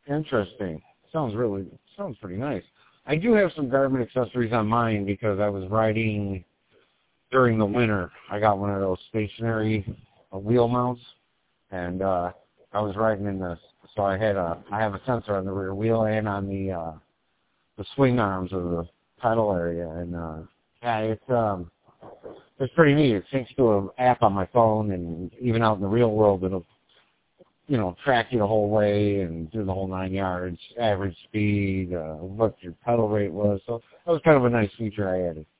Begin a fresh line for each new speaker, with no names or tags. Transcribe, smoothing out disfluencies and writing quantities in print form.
Interesting. Sounds pretty nice. I do have some Garmin accessories on mine because I was riding during the winter. I got one of those stationary wheel mounts, and I was riding in this. So I have a sensor on the rear wheel and on the swing arms of the pedal area, and yeah, it's pretty neat. It syncs to an app on my phone, and even out in the real world, it'll track you the whole way and do the whole 9 yards, average speed, what your pedal rate was. So that was kind of a nice feature I added.